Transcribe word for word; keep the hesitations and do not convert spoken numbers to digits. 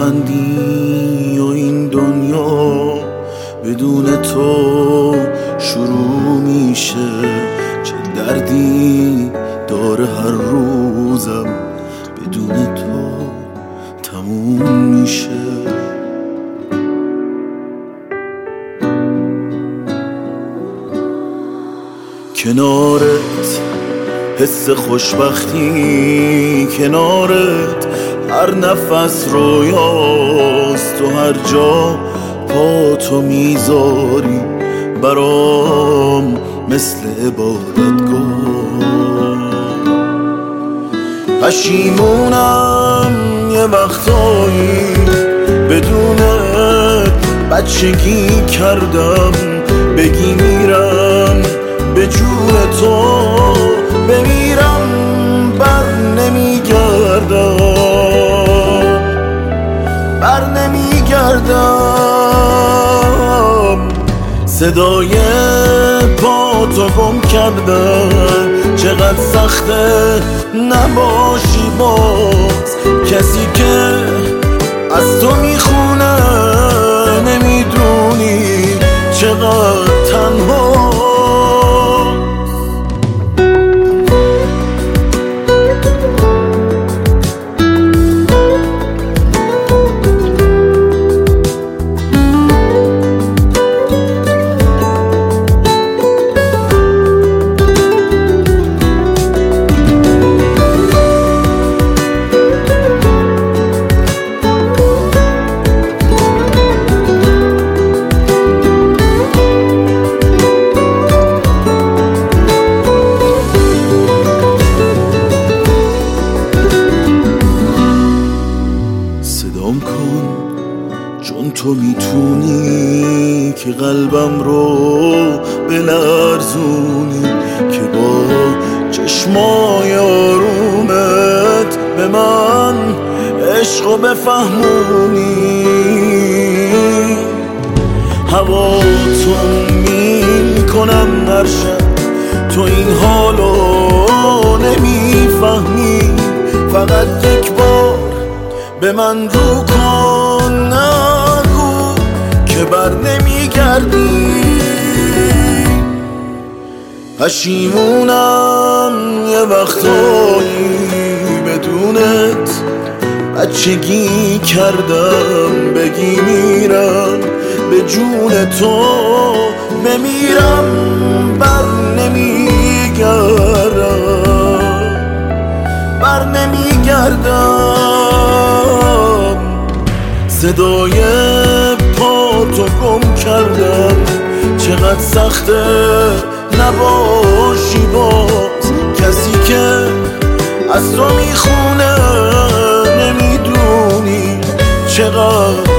بلندی و این دنیا بدون تو شروع میشه. چه دردی داره هر روزم بدون تو تموم میشه. کنارت حس خوشبختی، کنارت هر نفس رویاست. و هر جا پا تو میذاری برام مثل عبادتگاه. پشیمونم یه وقتایی بدونت بچگی کردم. بگی میرم به جون تو بمیرم بر نمیگردم، بر نمیگردم. صدای پا تو گم کردم، چقدر سخته نباشی باز. کسی که از تو میخونه نمیدونی چقدر تنها. چون تو میتونی که قلبم رو بلرزونی، که با چشمای آرومت به من عشقو بفهمونی. هواتون میکنم هر شب، تو این حالو نمیفهمی. فقط یک بار به من رو کن، نگو که بر نمیگردی. پشیمونم یه وقتایی بدونت بچگی کردم. بگی میرم به جون تو بمیرم بر نمیگردم، بر نمیگردم. صدای پا تو گم کردم، چقدر سخته نباشی باز. کسی که از تو میخونه نمیدونی چقدر